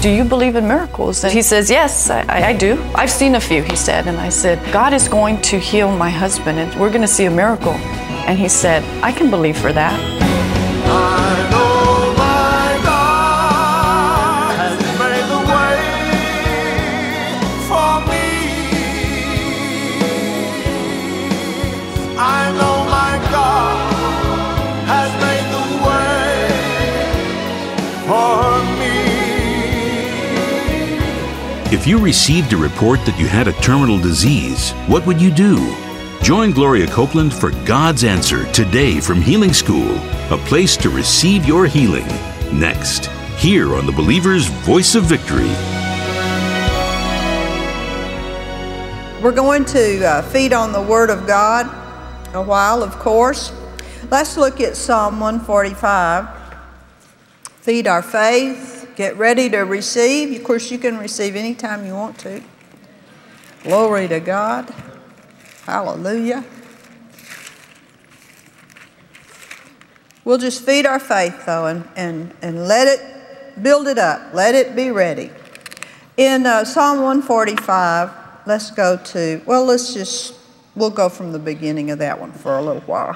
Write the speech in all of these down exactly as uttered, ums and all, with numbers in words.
do you believe in miracles? And he says, yes, I, I do. I've seen a few, he said. And I said, God is going to heal my husband and we're going to see a miracle. And he said, I can believe for that. I know my God has made the way for me. I know my God has made the way for me. If you received a report that you had a terminal disease, what would you do? Join Gloria Copeland for God's Answer today from Healing School, a place to receive your healing. Next, here on the Believer's Voice of Victory. We're going to uh, feed on the Word of God a while, of course. Let's look at Psalm one forty-five. Feed our faith. Get ready to receive. Of course, you can receive anytime you want to. Glory to God. Hallelujah. We'll just feed our faith, though, and, and, and let it, build it up. Let it be ready. In uh, Psalm one forty-five, let's go to, well, let's just, we'll go from the beginning of that one for a little while.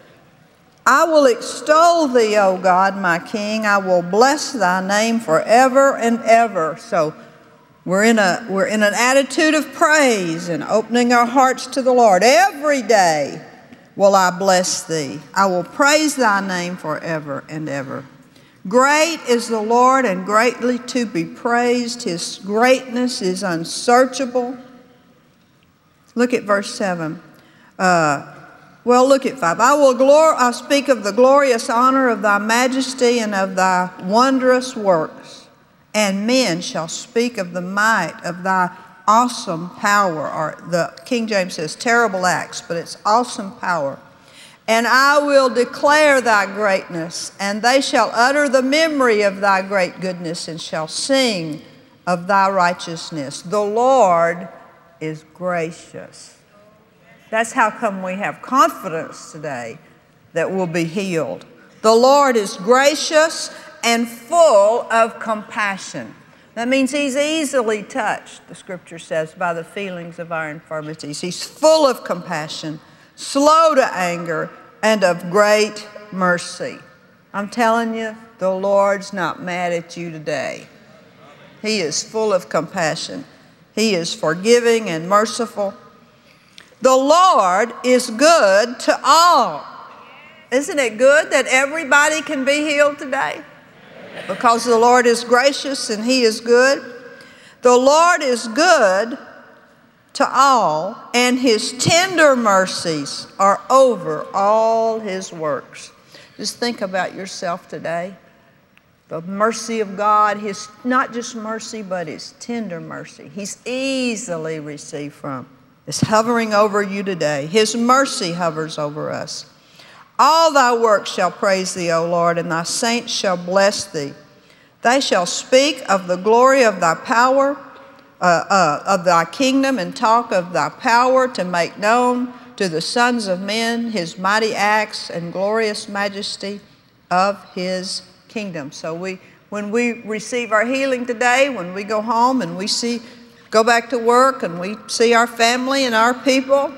I will extol thee, O God, my King. I will bless thy name forever and ever. So we're in a we're in an attitude of praise and opening our hearts to the Lord. Every day will I bless thee. I will praise thy name forever and ever. Great is the Lord and greatly to be praised. His greatness is unsearchable. Look at verse seven. Uh, Well, look at five. I will glor- I'll speak of the glorious honor of thy majesty and of thy wondrous works. And men shall speak of the might of thy awesome power. Or the King James says terrible acts, but it's awesome power. And I will declare thy greatness, and they shall utter the memory of thy great goodness, and shall sing of thy righteousness. The Lord is gracious. That's how come we have confidence today that we'll be healed. The Lord is gracious and full of compassion. That means he's easily touched, the scripture says, by the feelings of our infirmities. He's full of compassion, slow to anger, and of great mercy. I'm telling you, the Lord's not mad at you today. He is full of compassion. He is forgiving and merciful. The Lord is good to all. Isn't it good that everybody can be healed today? Because the Lord is gracious and he is good. The Lord is good to all, and his tender mercies are over all his works. Just think about yourself today. The mercy of God, his not just mercy, but his tender mercy. He's easily received from. Is hovering over you today. His mercy hovers over us. All thy works shall praise thee, O Lord, and thy saints shall bless thee. They shall speak of the glory of thy power, uh, uh, of thy kingdom, and talk of thy power to make known to the sons of men his mighty acts and glorious majesty of his kingdom. So we, when we receive our healing today, when we go home and we see go back to work and we see our family and our people,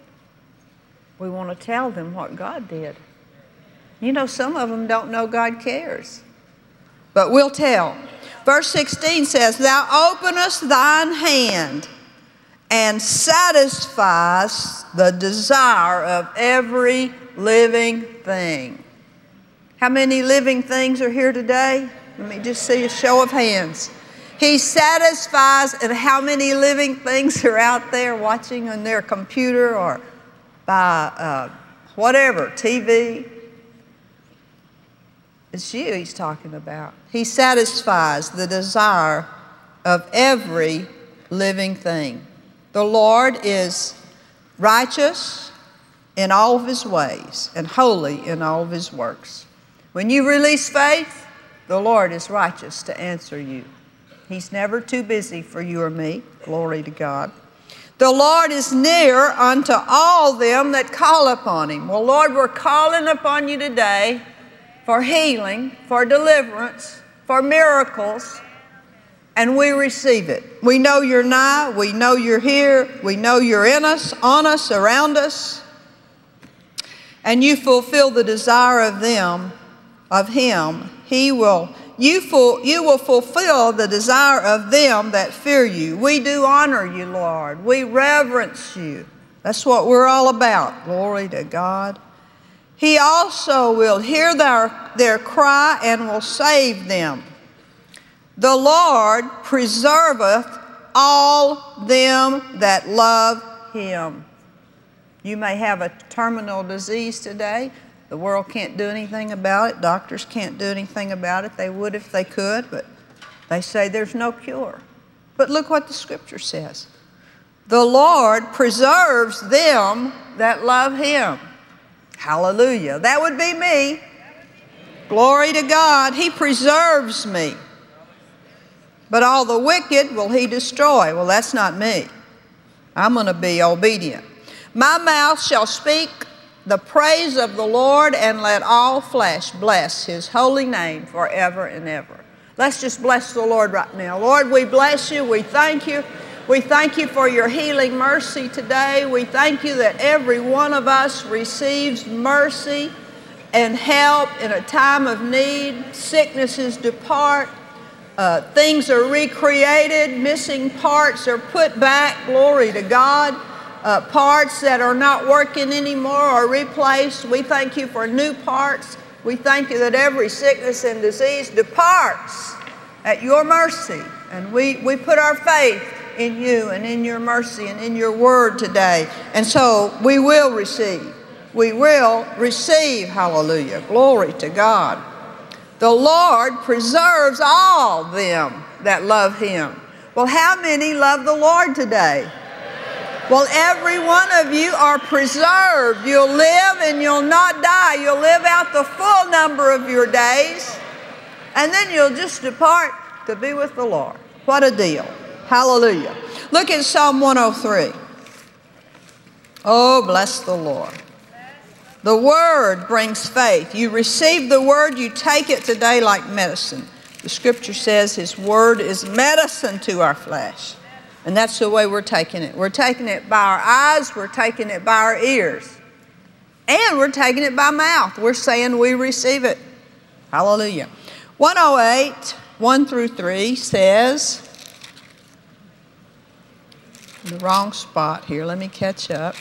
we want to tell them what God did. You know, some of them don't know God cares, but we'll tell. Verse sixteen says, thou openest thine hand and satisfies the desire of every living thing. How many living things are here today? Let me just see a show of hands. He satisfies, and how many living things are out there watching on their computer or by uh, whatever, T V? It's you he's talking about. He satisfies the desire of every living thing. The Lord is righteous in all of his ways and holy in all of his works. When you release faith, the Lord is righteous to answer you. He's never too busy for you or me. Glory to God. The Lord is near unto all them that call upon him. Well, Lord, we're calling upon you today for healing, for deliverance, for miracles. and we receive it. We know you're nigh. We know you're here. We know you're in us, on us, around us. And you fulfill the desire of them, of Him. He will, you, ful, you will fulfill the desire of them that fear you. We do honor you, Lord. We reverence you. That's what we're all about. Glory to God. He also will hear their, their cry and will save them. The Lord preserveth all them that love Him. You may have a terminal disease today. The world can't do anything about it. Doctors can't do anything about it. They would if they could, but they say there's no cure. But look what the Scripture says. The Lord preserves them that love Him. Hallelujah. That would be me. Glory to God. He preserves me. But all the wicked will He destroy. Well, that's not me. I'm going to be obedient. My mouth shall speak the praise of the Lord, and let all flesh bless His holy name forever and ever. Let's just bless the Lord right now. Lord, we bless you. We thank you. We thank you for your healing mercy today. We thank you that every one of us receives mercy and help in a time of need. Sicknesses depart. Uh, things are recreated. Missing parts are put back. Glory to God. Uh, parts that are not working anymore are replaced. We thank you for new parts. We thank you that every sickness and disease departs at your mercy. And we, we put our faith in you and in your mercy and in your word today. And so we will receive. We will receive. Hallelujah. Glory to God. The Lord preserves all them that love Him. Well, how many love the Lord today? Well, every one of you are preserved. You'll live and you'll not die. You'll live out the full number of your days. And then you'll just depart to be with the Lord. What a deal. Hallelujah. Look at Psalm one oh three. Oh, bless the Lord. The Word brings faith. You receive the Word, you take it today like medicine. The Scripture says His Word is medicine to our flesh. And that's the way we're taking it. We're taking it by our eyes, we're taking it by our ears, and we're taking it by mouth. We're saying we receive it. Hallelujah. one oh eight, one through three says, the wrong spot here, let me catch up.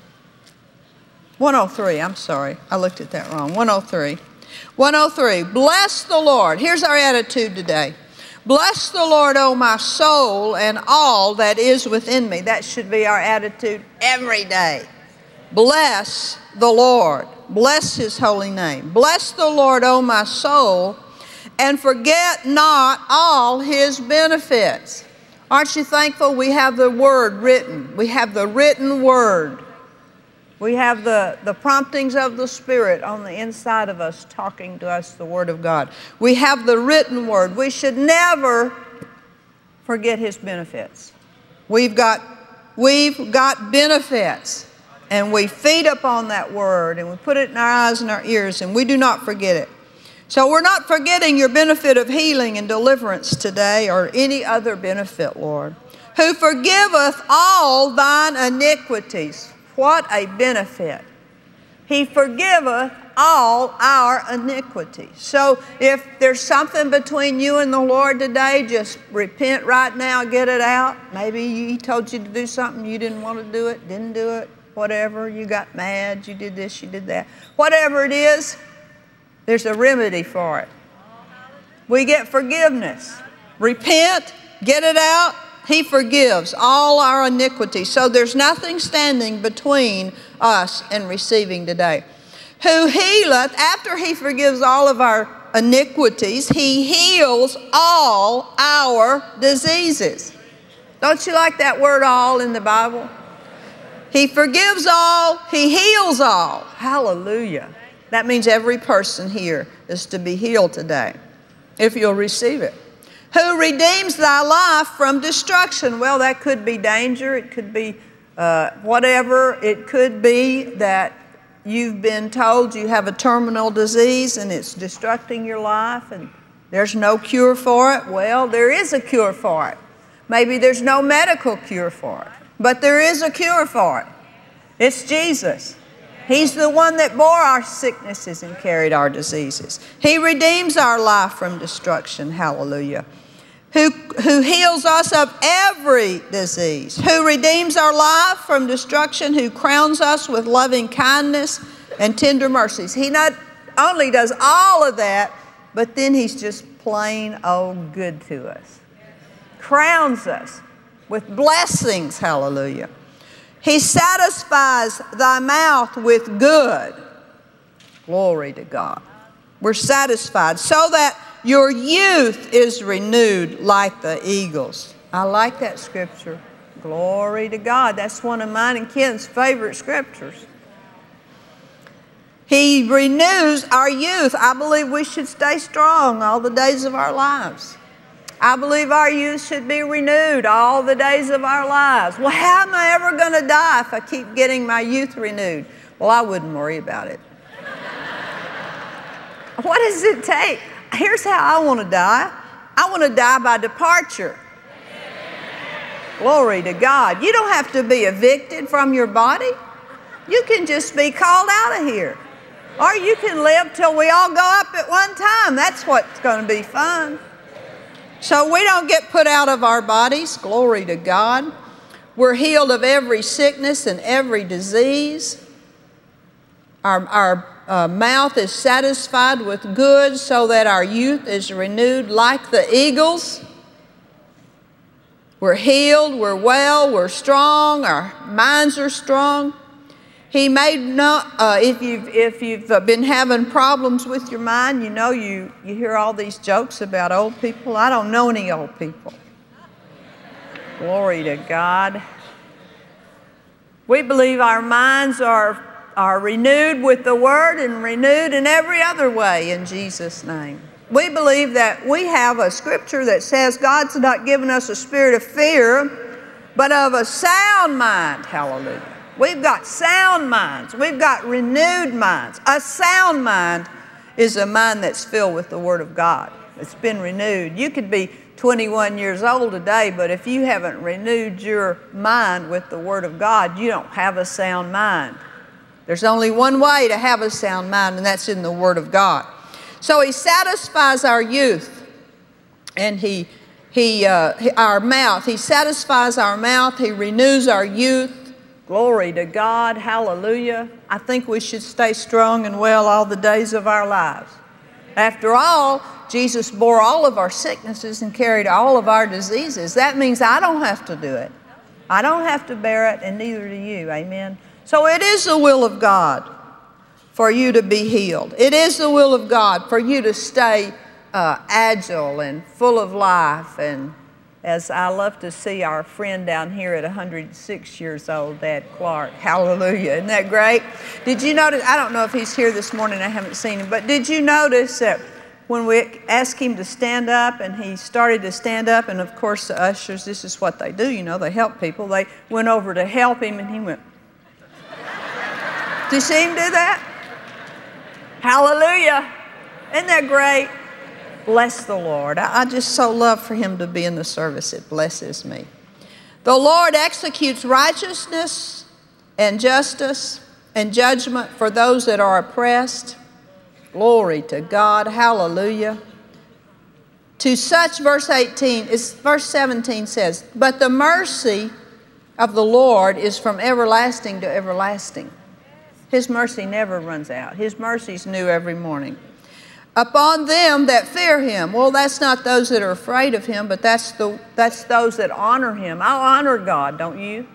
one oh three, I'm sorry, I looked at that wrong. one oh three. one oh three, bless the Lord. Here's our attitude today. Bless the Lord, O my soul, and all that is within me. That should be our attitude every day. Bless the Lord. Bless His holy name. Bless the Lord, O my soul, and forget not all His benefits. Aren't you thankful we have the Word written? We have the written Word. We have the, the promptings of the Spirit on the inside of us talking to us the Word of God. We have the written Word. We should never forget His benefits. We've got, we've got benefits, and we feed upon that Word, and we put it in our eyes and our ears, and we do not forget it. So we're not forgetting your benefit of healing and deliverance today, or any other benefit, Lord. Who forgiveth all thine iniquities. What a benefit. He forgiveth all our iniquities. So if there's something between you and the Lord today, just repent right now, get it out. Maybe He told you to do something, you didn't want to do it, didn't do it, whatever. You got mad, you did this, you did that. Whatever it is, there's a remedy for it. We get forgiveness. Repent, get it out. He forgives all our iniquities. So there's nothing standing between us and receiving today. Who healeth, after He forgives all of our iniquities, He heals all our diseases. Don't you like that word all in the Bible? He forgives all, He heals all. Hallelujah. That means every person here is to be healed today, if you'll receive it. Who redeems thy life from destruction. Well, that could be danger. It could be uh, whatever. It could be that you've been told you have a terminal disease and it's destructing your life, and There's no cure for it. Well, there is a cure for it. Maybe there's no medical cure for it, but there is a cure for it. It's Jesus. He's the one that bore our sicknesses and carried our diseases. He redeems our life from destruction. Hallelujah. Who, who heals us of every disease, who redeems our life from destruction, who crowns us with loving kindness and tender mercies. He not only does all of that, but then He's just plain old good to us. Crowns us with blessings. Hallelujah. He satisfies thy mouth with good. Glory to God. We're satisfied so that your youth is renewed like the eagles. I like that scripture. Glory to God. That's one of mine and Ken's favorite scriptures. He renews our youth. I believe we should stay strong all the days of our lives. I believe our youth should be renewed all the days of our lives. Well, how am I ever going to die if I keep getting my youth renewed? Well, I wouldn't worry about it. What does it take? Here's how I want to die. I want to die by departure. Glory to God. You don't have to be evicted from your body. You can just be called out of here. Or you can live till we all go up at one time. That's what's going to be fun. So we don't get put out of our bodies. Glory to God. We're healed of every sickness and every disease. Our, our uh, mouth is satisfied with good so that our youth is renewed like the eagles. We're healed, we're well, we're strong, our minds are strong. He made no, uh, if you've, if you've been having problems with your mind, you know you, you hear all these jokes about old people. I don't know any old people. Glory to God. We believe our minds are are renewed with the Word and renewed in every other way in Jesus' name. We believe that we have a scripture that says God's not given us a spirit of fear, but of a sound mind. Hallelujah. We've got sound minds. We've got renewed minds. A sound mind is a mind that's filled with the Word of God. It's been renewed. You could be twenty-one years old today, but if you haven't renewed your mind with the Word of God, you don't have a sound mind. There's only one way to have a sound mind, and that's in the Word of God. So He satisfies our youth, and He, he, uh, our mouth. He satisfies our mouth. He renews our youth. Glory to God. Hallelujah. I think we should stay strong and well all the days of our lives. After all, Jesus bore all of our sicknesses and carried all of our diseases. That means I don't have to do it. I don't have to bear it, and neither do you. Amen. So it is the will of God for you to be healed. It is the will of God for you to stay uh, agile and full of life. And as I love to see our friend down here at one hundred six years old, Dad Clark. Hallelujah. Isn't that great? Did you notice, I don't know if he's here this morning, I haven't seen him, but did you notice that when we asked him to stand up and he started to stand up, and of course the ushers, this is what they do, you know, they help people. They went over to help him and he went, did you see him do that? Hallelujah. Isn't that great? Bless the Lord. I, I just so love for him to be in the service. It blesses me. The Lord executes righteousness and justice and judgment for those that are oppressed. Glory to God. Hallelujah. To such, verse eighteen, is, verse seventeen says, but the mercy of the Lord is from everlasting to everlasting. His mercy never runs out. His mercy's new every morning. Upon them that fear Him. Well, that's not those that are afraid of Him, but that's, the, that's those that honor Him. I honor God, don't you?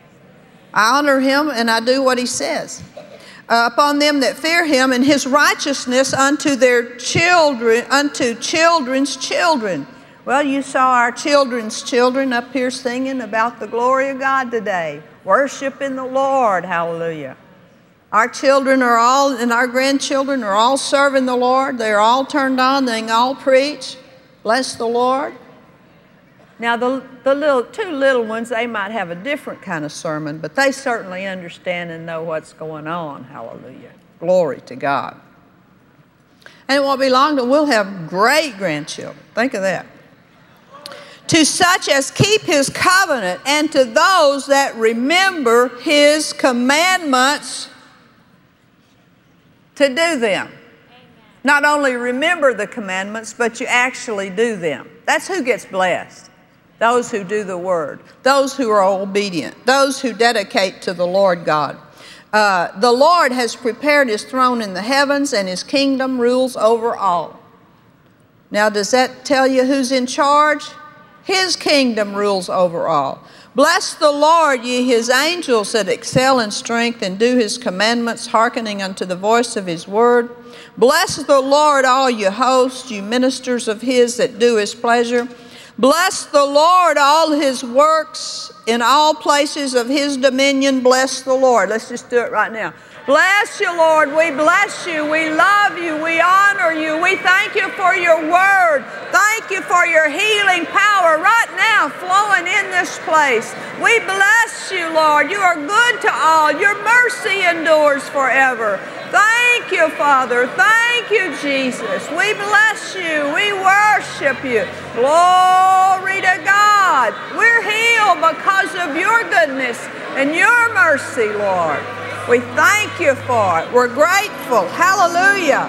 I honor Him and I do what He says. Uh, upon them that fear Him, and His righteousness unto their children, unto children's children. Well, you saw our children's children up here singing about the glory of God today. Worshiping the Lord. Hallelujah. Our children are all, and our grandchildren are all serving the Lord. They're all turned on. They all preach. Bless the Lord. Now, the, the little, two little ones, they might have a different kind of sermon, but they certainly understand and know what's going on. Hallelujah. Glory to God. And it won't be long till we'll have great-grandchildren. Think of that. To such as keep his covenant, and to those that remember his commandments to do them. Not only remember the commandments, but you actually do them. That's who gets blessed. Those who do the word. Those who are obedient. Those who dedicate to the Lord God. Uh, the Lord has prepared his throne in the heavens, and his kingdom rules over all. Now, does that tell you who's in charge? His kingdom rules over all. Bless the Lord, ye his angels that excel in strength and do his commandments, hearkening unto the voice of his word. Bless the Lord, all you hosts, you ministers of his that do his pleasure. Bless the Lord, all his works in all places of his dominion. Bless the Lord. Let's just do it right now. Bless you, Lord. We bless you. We love you. We honor you. We thank you for your word. Thank you for your healing power right now flowing in this place. We bless you, Lord. You are good to all. Your mercy endures forever. Thank you, Father. Thank you, Jesus. We bless you. We worship you. Glory to God. We're healed because of your goodness and your mercy, Lord. We thank you for it. We're grateful. Hallelujah.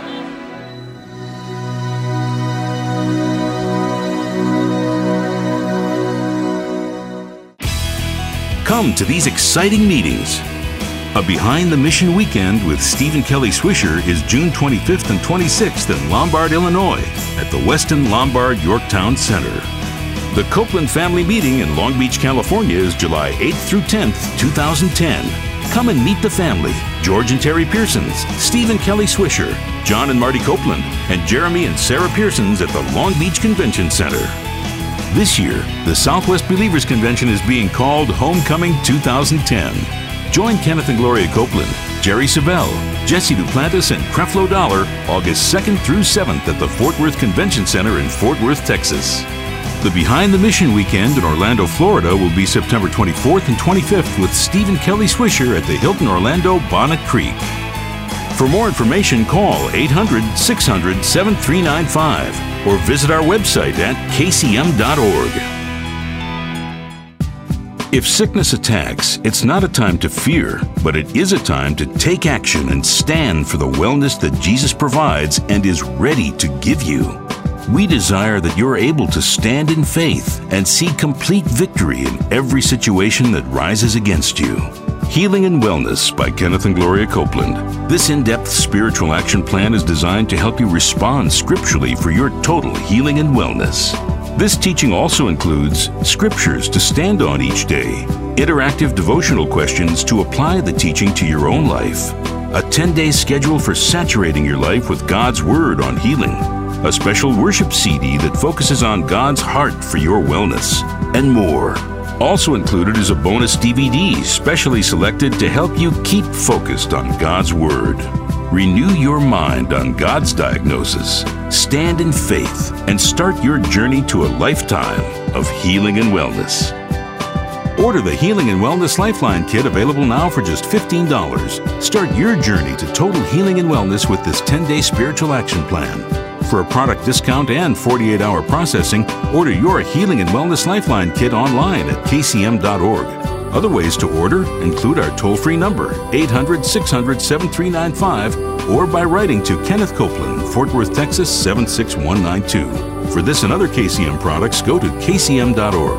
Come to these exciting meetings. A Behind the Mission weekend with Stephen Kelly Swisher is June twenty-fifth and twenty-sixth in Lombard, Illinois at the Westin Lombard Yorktown Center. The Copeland Family Meeting in Long Beach, California is July eighth through tenth, two thousand ten. Come and meet the family, George and Terry Pearsons, Stephen Kelly Swisher, John and Marty Copeland, and Jeremy and Sarah Pearsons at the Long Beach Convention Center. This year, the Southwest Believers Convention is being called Homecoming two thousand ten. Join Kenneth and Gloria Copeland, Jerry Savelle, Jesse Duplantis, and Creflo Dollar August second through seventh at the Fort Worth Convention Center in Fort Worth, Texas. The Behind the Mission weekend in Orlando, Florida will be September twenty-fourth and twenty-fifth with Stephen Kelly Swisher at the Hilton Orlando Bonnet Creek. For more information, call eight hundred, six hundred, seven three nine five or visit our website at k c m dot org. If sickness attacks, it's not a time to fear, but it is a time to take action and stand for the wellness that Jesus provides and is ready to give you. We desire that you're able to stand in faith and see complete victory in every situation that rises against you. Healing and Wellness by Kenneth and Gloria Copeland. This in-depth spiritual action plan is designed to help you respond scripturally for your total healing and wellness. This teaching also includes scriptures to stand on each day, interactive devotional questions to apply the teaching to your own life, a ten-day schedule for saturating your life with God's Word on healing, a special worship C D that focuses on God's heart for your wellness, and more. Also included is a bonus D V D specially selected to help you keep focused on God's Word. Renew your mind on God's diagnosis, stand in faith, and start your journey to a lifetime of healing and wellness. Order the Healing and Wellness Lifeline Kit, available now for just fifteen dollars. Start your journey to total healing and wellness with this ten-day spiritual action plan. For a product discount and forty-eight hour processing, order your Healing and Wellness Lifeline Kit online at k c m dot org. Other ways to order include our toll-free number, eight hundred, six hundred, seven three nine five, or by writing to Kenneth Copeland, Fort Worth, Texas, seven six one nine two. For this and other K C M products, go to k c m dot org.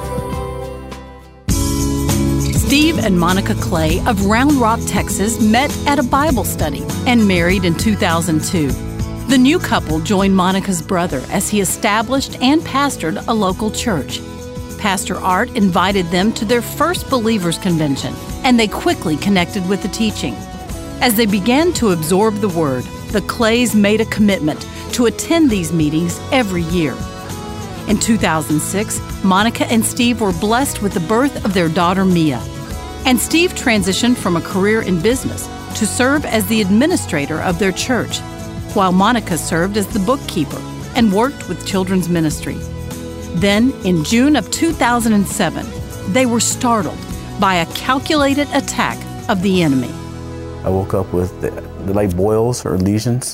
Steve and Monica Clay of Round Rock, Texas met at a Bible study and married in two thousand two. The new couple joined Monica's brother as he established and pastored a local church. Pastor Art invited them to their first Believers Convention, and they quickly connected with the teaching. As they began to absorb the Word, the Clays made a commitment to attend these meetings every year. In two thousand six, Monica and Steve were blessed with the birth of their daughter Mia, and Steve transitioned from a career in business to serve as the administrator of their church, while Monica served as the bookkeeper and worked with children's ministry. Then, in June of two thousand seven, they were startled by a calculated attack of the enemy. I woke up with the, the like boils or lesions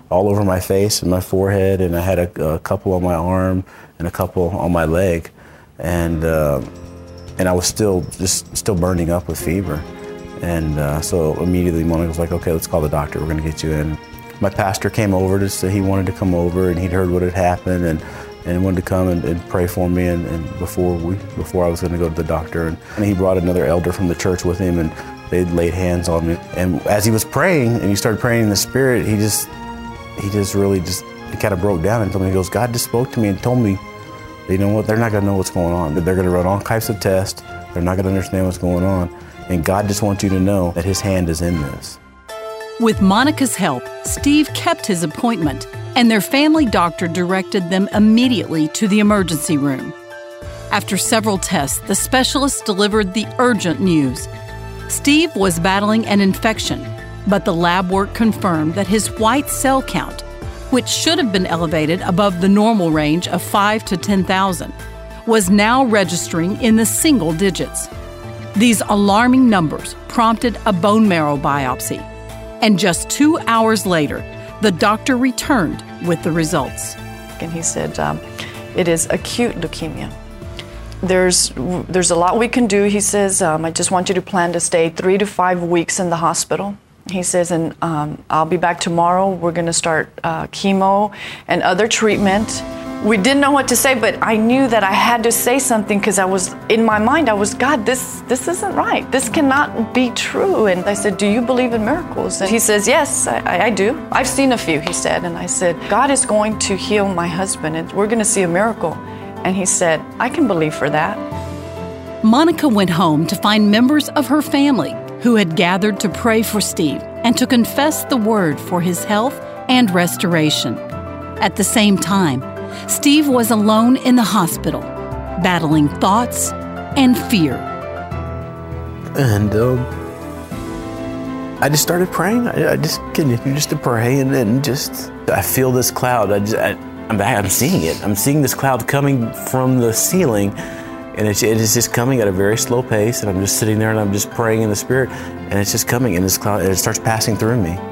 all over my face and my forehead, and I had a, a couple on my arm and a couple on my leg, and uh, and I was still just still burning up with fever. And uh, so immediately Monica was like, okay, let's call the doctor, we're gonna get you in. My pastor came over to say he wanted to come over, and he'd heard what had happened, and and wanted to come and, and pray for me, and, and before we before I was gonna go to the doctor. And, and he brought another elder from the church with him, and they laid hands on me. And as he was praying, and he started praying in the Spirit, he just he just really just he kind of broke down and told me, he goes, God just spoke to me and told me, you know what, they're not gonna know what's going on. They're gonna run all types of tests, they're not gonna understand what's going on. And God just wants you to know that his hand is in this. With Monica's help, Steve kept his appointment, and their family doctor directed them immediately to the emergency room. After several tests, the specialist delivered the urgent news. Steve was battling an infection, but the lab work confirmed that his white cell count, which should have been elevated above the normal range of five to ten thousand, was now registering in the single digits. These alarming numbers prompted a bone marrow biopsy, and just two hours later, the doctor returned with the results. And he said, um, it is acute leukemia. There's there's a lot we can do. He says, um, I just want you to plan to stay three to five weeks in the hospital. He says, and um, I'll be back tomorrow. We're going to start uh, chemo and other treatment. We didn't know what to say, but I knew that I had to say something, because I was, in my mind, I was, God, this this isn't right. This cannot be true. And I said, do you believe in miracles? And he says, yes, I, I do. I've seen a few, he said. And I said, God is going to heal my husband, and we're going to see a miracle. And he said, I can believe for that. Monica went home to find members of her family who had gathered to pray for Steve and to confess the word for his health and restoration. At the same time, Steve was alone in the hospital, battling thoughts and fear. And um, I just started praying. I, I just continued just to pray, and then just, I feel this cloud. I just, I, I'm, I'm seeing it. I'm seeing this cloud coming from the ceiling, and it's, it is just coming at a very slow pace, and I'm just sitting there, and I'm just praying in the Spirit, and it's just coming in this cloud, and it starts passing through me.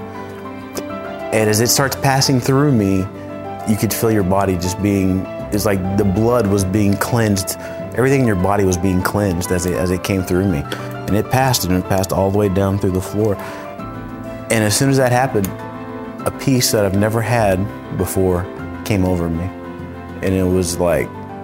And as it starts passing through me, you could feel your body just being, it's like the blood was being cleansed. Everything in your body was being cleansed as it, as it came through me. And it passed, and it passed all the way down through the floor. And as soon as that happened, a peace that I've never had before came over me. And it was like,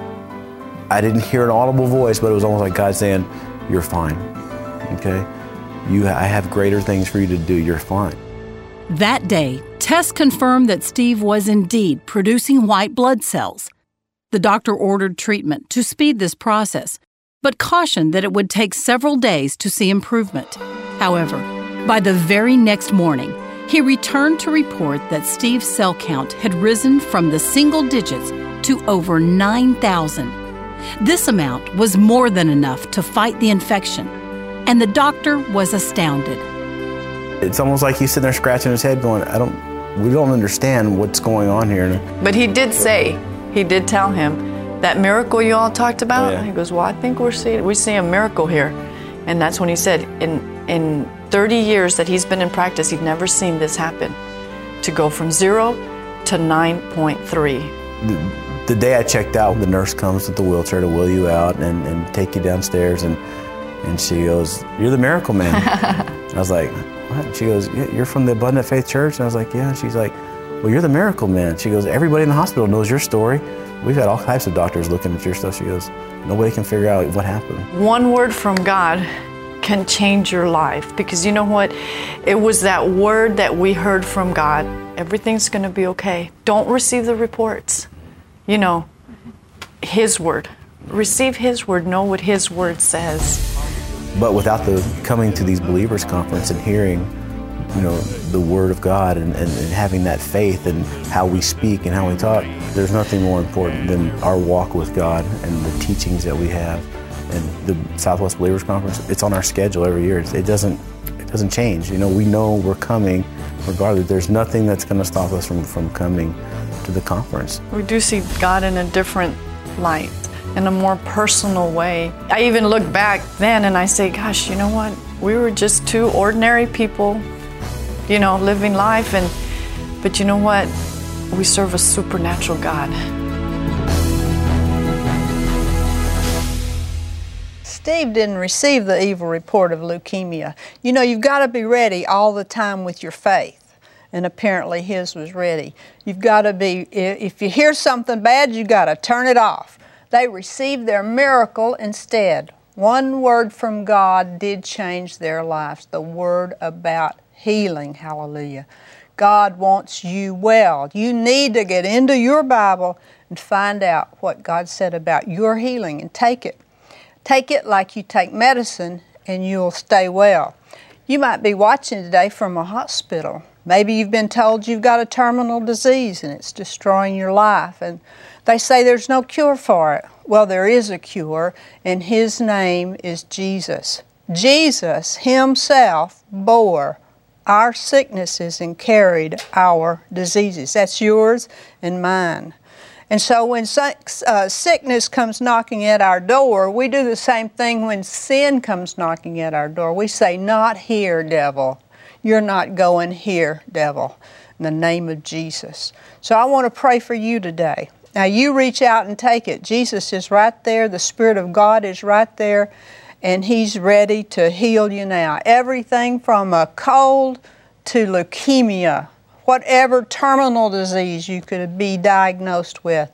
I didn't hear an audible voice, but it was almost like God saying, you're fine, okay? You, I have greater things for you to do, you're fine. That day, tests confirmed that Steve was indeed producing white blood cells. The doctor ordered treatment to speed this process, but cautioned that it would take several days to see improvement. However, by the very next morning, he returned to report that Steve's cell count had risen from the single digits to over nine thousand. This amount was more than enough to fight the infection, and the doctor was astounded. It's almost like he's sitting there scratching his head going, I don't, we don't understand what's going on here. But he did say, he did tell him, that miracle you all talked about, yeah. He goes, well, I think we're seeing, we see a miracle here. And that's when he said, in, in thirty years that he's been in practice, he'd never seen this happen, to go from zero to nine point three. The, the day I checked out, the nurse comes with the wheelchair to wheel you out and, and take you downstairs, and, and she goes, you're the miracle man. I was like, what? She goes, you're from the Abundant Faith Church? And I was like, yeah. She's like, well, you're the miracle man. She goes, everybody in the hospital knows your story. We've had all types of doctors looking at your stuff. She goes, nobody can figure out what happened. One word from God can change your life, because you know what? It was that word that we heard from God. Everything's going to be okay. Don't receive the reports. You know, His word. Receive His word. Know what His word says. But without the coming to these believers conference and hearing, you know, the word of God and, and, and having that faith and how we speak and how we talk, there's nothing more important than our walk with God and the teachings that we have. And the Southwest Believers Conference, it's on our schedule every year. It doesn't, it doesn't change. You know, we know we're coming regardless. There's nothing that's going to stop us from, from coming to the conference. We do see God in a different light, in a more personal way. I even look back then and I say, gosh, you know what? We were just two ordinary people, you know, living life, and But you know what? We serve a supernatural God. Steve didn't receive the evil report of leukemia. You know, you've got to be ready all the time with your faith, and apparently his was ready. You've got to be, if you hear something bad, you've got to turn it off. They received their miracle instead. One word from God did change their lives, the word about healing. Hallelujah. God wants you well. You need to get into your Bible and find out what God said about your healing and take it. Take it like you take medicine and you'll stay well. You might be watching today from a hospital. Maybe you've been told you've got a terminal disease and it's destroying your life, and they say there's no cure for it. Well, there is a cure, and His name is Jesus. Jesus Himself bore our sicknesses and carried our diseases. That's yours and mine. And so when uh, sickness comes knocking at our door, we do the same thing when sin comes knocking at our door. We say, "Not here, devil. You're not going here, devil," in the name of Jesus. So I want to pray for you today. Now you reach out and take it. Jesus is right there. The Spirit of God is right there, and He's ready to heal you now. Everything from a cold to leukemia, whatever terminal disease you could be diagnosed with,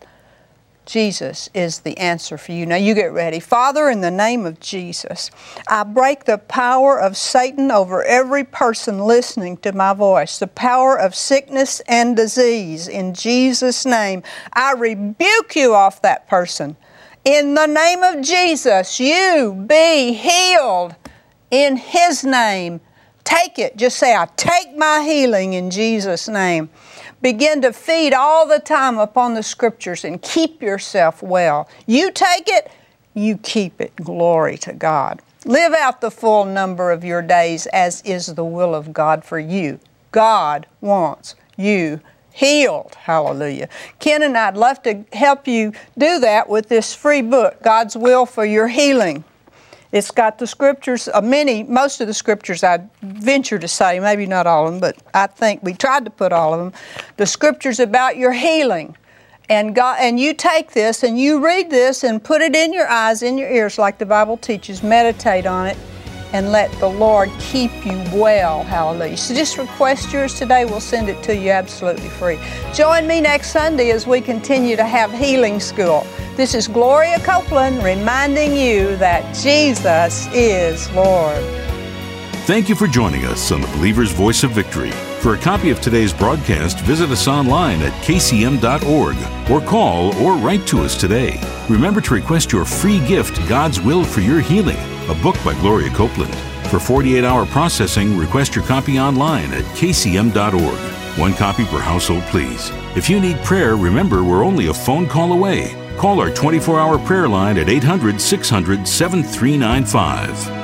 Jesus is the answer for you. Now you get ready. Father, in the name of Jesus, I break the power of Satan over every person listening to my voice, the power of sickness and disease. In Jesus' name, I rebuke you off that person. In the name of Jesus, you be healed. In His name, take it. Just say, "I take my healing in Jesus' name." Begin to feed all the time upon the Scriptures and keep yourself well. You take it, you keep it. Glory to God. Live out the full number of your days as is the will of God for you. God wants you healed. Hallelujah. Ken and I'd love to help you do that with this free book, God's Will for Your Healing. It's got the Scriptures, uh, many, most of the Scriptures, I venture to say, maybe not all of them, but I think we tried to put all of them, the Scriptures about your healing. And God, and you take this and you read this and put it in your eyes, in your ears, like the Bible teaches, meditate on it, and let the Lord keep you well. Hallelujah. So just request yours today. We'll send it to you absolutely free. Join me next Sunday as we continue to have Healing School. This is Gloria Copeland reminding you that Jesus is Lord. Thank you for joining us on the Believer's Voice of Victory. For a copy of today's broadcast, visit us online at k c m dot org or call or write to us today. Remember to request your free gift, God's Will for Your Healing, a book by Gloria Copeland. For forty-eight hour processing, request your copy online at k c m dot org. One copy per household, please. If you need prayer, remember we're only a phone call away. Call our twenty-four hour prayer line at eight hundred, six hundred, seven three nine five.